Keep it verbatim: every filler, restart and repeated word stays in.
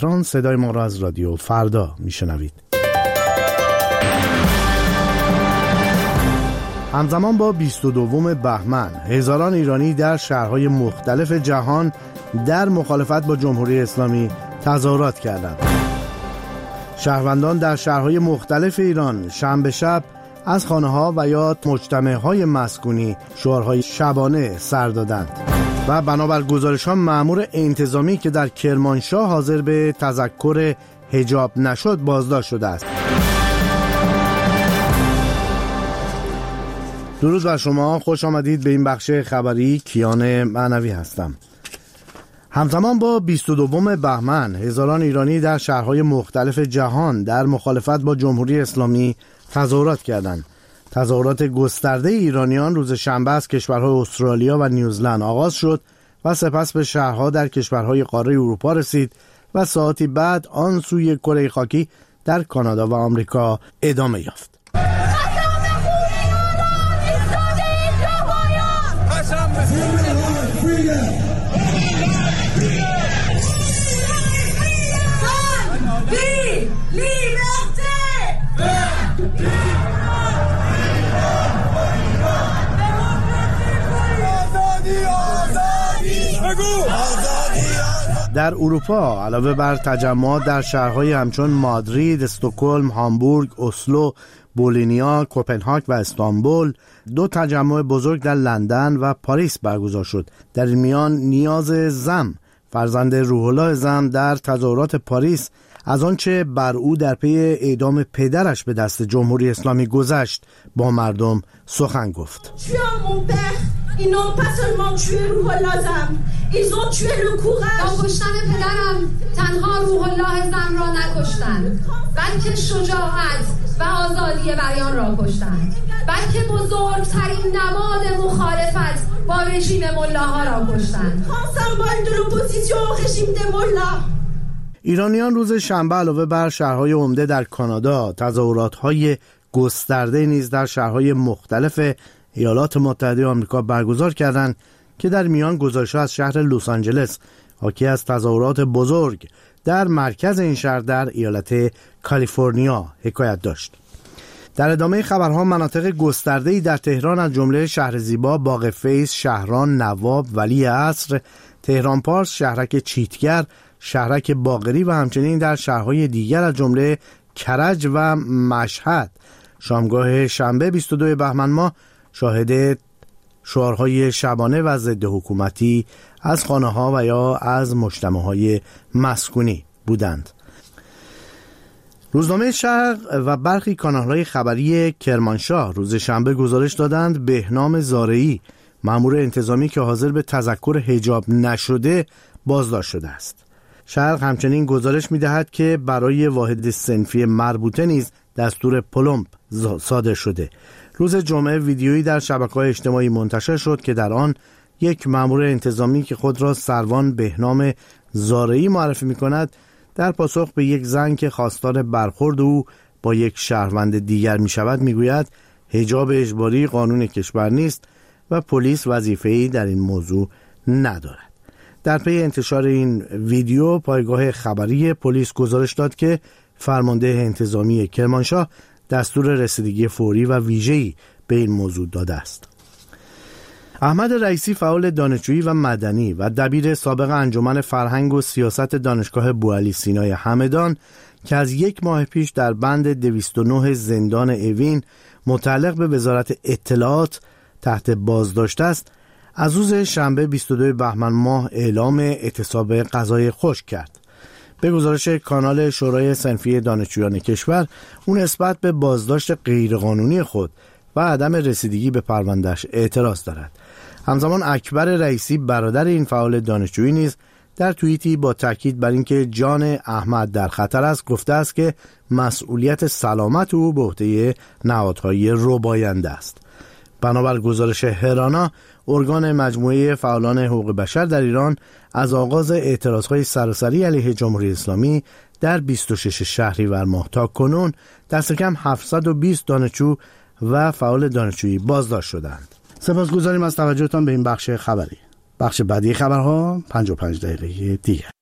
تهران. صدای ما را از رادیو فردا میشنوید. همزمان با بیست و دوم بهمن هزاران ایرانی در شهرهای مختلف جهان در مخالفت با جمهوری اسلامی تظاهرات کردند. شهروندان در شهرهای مختلف ایران شنبه شب از خانه‌ها و یا مجتمع‌های مسکونی شعارهای شبانه سر دادند و بنابر گزارش‌ها مأمور انتظامی که در کرمانشاه حاضر به تذکر حجاب نشد بازداشت شده است. درود بر شما، خوش آمدید به این بخش خبری. کیان معنوی هستم. همزمان با بیست و دوم بهمن هزاران ایرانی در شهرهای مختلف جهان در مخالفت با جمهوری اسلامی تظاهرات کردند. تظاهرات گسترده ایرانیان روز شنبه از کشورهای استرالیا و نیوزلند آغاز شد و سپس به شهرها در کشورهای قاره اروپا رسید و ساعتی بعد آن سوی کره خاکی در کانادا و آمریکا ادامه یافت. در اروپا علاوه بر تجمعات در شهرهای همچون مادرید، استکهلم، هامبورگ، اسلو، بولینیا، کوپنهاگ و استانبول، دو تجمع بزرگ در لندن و پاریس برگزار شد. در این میان نیاز زم، فرزند روح الله زم، در تظاهرات پاریس از آنچه بر او در پی اعدام پدرش به دست جمهوری اسلامی گذشت با مردم سخن گفت. Ils n'ont pas seulement tué روح الله زم، ils ont tué le courage. با کشتن پدرم تنها روح الله زم را نکشتند، بلکه شجاعت و آزادی بیان را کشتند، بلکه بزرگترین نماد مخالفت با رژیم ملاها را کشتند. symbole de l'opposition au régime des mollahs. ایرانیان روز شنبه علاوه بر شهرهای عمده در کانادا تظاهرات‌های گسترده نیز در شهرهای مختلف ایالات متحده آمریکا برگزار کردند که در میان گزارش‌ها از شهر لس آنجلس حاکی از تظاهرات بزرگ در مرکز این شهر در ایالت کالیفرنیا حکایت داشت. در ادامه خبرها مناطق گسترده‌ای در تهران از جمله شهر زیبا، باغ فیض، شهران، نواب، ولی عصر، تهران پارس، شهرک چیتگر، شهرک باقری و همچنین در شهرهای دیگر از جمله کرج و مشهد شامگاه شنبه بیست و دوم بهمن ماه شاهد شعارهای شبانه و ضد حکومتی از خانه‌ها و یا از مجتمع‌های مسکونی بودند. روزنامه شرق و برخی کانال‌های خبری کرمانشاه روز شنبه گزارش دادند بهنام زارعی، مأمور انتظامی که حاضر به تذکر حجاب نشده بازداشت شده است. شرق همچنین گزارش می‌دهد که برای واحد صنفی مربوطه نیز دستور پلمب صادر شده. روز جمعه ویدیویی در شبکه‌های اجتماعی منتشر شد که در آن یک مأمور انتظامی که خود را سروان بهنام زارعی معرفی می‌کند در پاسخ به یک زن که خواستار برخورد او با یک شهروند دیگر می‌شود می‌گوید حجاب اجباری قانون کشور نیست و پلیس وظیفه‌ای در این موضوع ندارد. در پی انتشار این ویدیو پایگاه خبری پلیس گزارش داد که فرمانده انتظامی کرمانشاه دستور رسیدگی فوری و ویژه‌ای به این موضوع داده است. احمد رئیسی فعال دانشجویی و مدنی و دبیر سابق انجمن فرهنگ و سیاست دانشگاه بوعلی سینای همدان که از یک ماه پیش در بند دویست و نه زندان اوین متعلق به وزارت اطلاعات تحت بازداشت است، از روز شنبه بیست و دوم بهمن ماه اعلام اعتصاب غذای خشک کرد. به گزارش کانال شورای صنفی دانشجویان کشور، اون نسبت به بازداشت غیرقانونی خود و عدم رسیدگی به پروندهش اعتراض دارد. همزمان اکبر رئیسی برادر این فعال دانشجویی نیز در توییتی با تاکید بر اینکه جان احمد در خطر است گفته است که مسئولیت سلامت او به عهده نهادهای رباینده است. بنابر گزارش هرانا، ارگان مجموعه فعالان حقوق بشر در ایران از آغاز اعتراضهای سراسری علیه جمهوری اسلامی در بیست و شش شهریور ماه تا کنون دست کم هفتصد و بیست دانشجو و فعال دانشجویی بازداشت شدند. سپاسگزاریم از توجهتان به این بخش خبری. بخش بعدی خبرها پنجاه و پنج دقیقه دیگر.